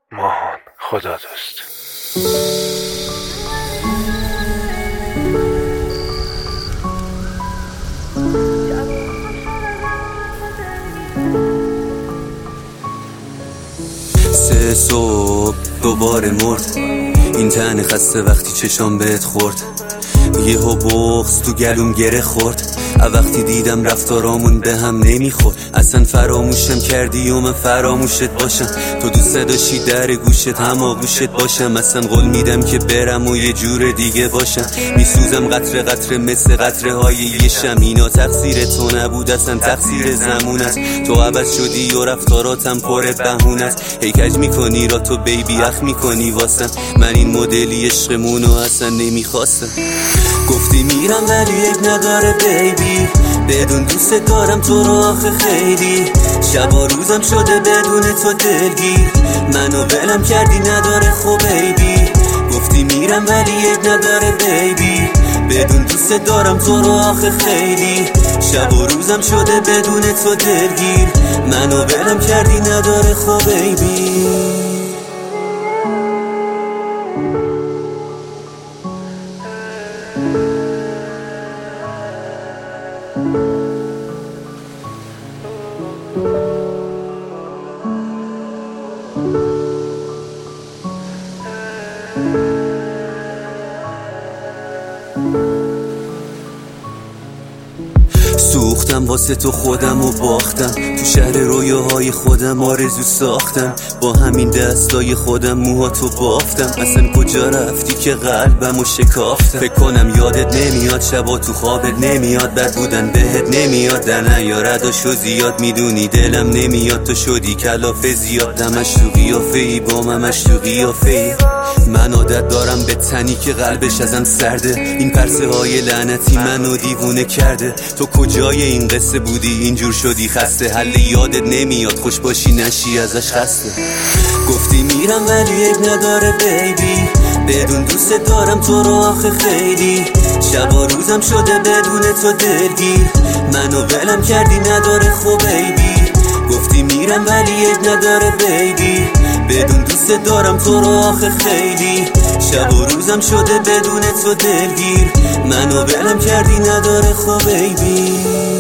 ماهان خدا دوست. سه صبح دوباره مرد این تن خسته وقتی چشام بهت خورد. یهو بغض تو گلوم گره خورد. وقتی دیدم رفتارامون به هم نمیخورد. اصلا فراموشم کردی و من فراموشت باشم. تو دوست داشتی در گوشت هماغوشت باشم. اصلا قول میدم که برم و یه جور دیگه باشم. میسوزم قطره قطره مثل قطره های یه شم. اینا تقصیر تو نبود اصلا تقصیر زمون است. تو عوض شدی و رفتاراتم پر بهونه است. هی کج میکنی را تو بیبی اخ میکنی واسم. من این مدلی عشقمونو اصلا نمیخواستم. گفتی میرم ولی عیب نداره بیبی. بدون دوست دارم تو رو آخه خیلی. شب و روزم شده بدون تو دلگیر. منو ولم کردی نداره خب بیبی. گفتی میرم ولی عیب نداره بیبی. بدون دوست دارم تو رو آخه خیلی. شب و روزم شده بدون تو دلگیر. منو ولم کردی نداره خب بیبی. سوختم واسه تو خودم و باختم. تو شهر رویاهای خودم آرزو ساختم. با همین دستای خودم موهاتو بافتم. اصلا کجا رفتی که قلبمو شکافتم. فکر کنم یادت نمیاد شبا تو خوابت نمیاد. بد بودن بهت نمیاد در نیارداشو زیاد. میدونی دلم نمیاد تو شدی کلافه زیاد. دمش تو قیافه ای با ممش تو قیافه ای. من عادت دارم به تنی که قلبش ازم سرده. این پرسه های لعنتی منو دیوونه کرده. تو کجای این قصه بودی اینجور شدی خسته. حل یادت نمیاد خوش باشی نشی ازش خسته. گفتی میرم ولی عیب نداره بیبی. بدون دوست دارم تو رو آخه خیلی. شب و روزم شده بدون تو دلگیر. منو ولم کردی نداره خب بیبی. گفتی میرم ولی عیب نداره بیبی. بدون دوست دارم تو رو آخه خیلی. شب و روزم شده بدون تو دلگیر. منو ولم کردی نداره خب بیبی.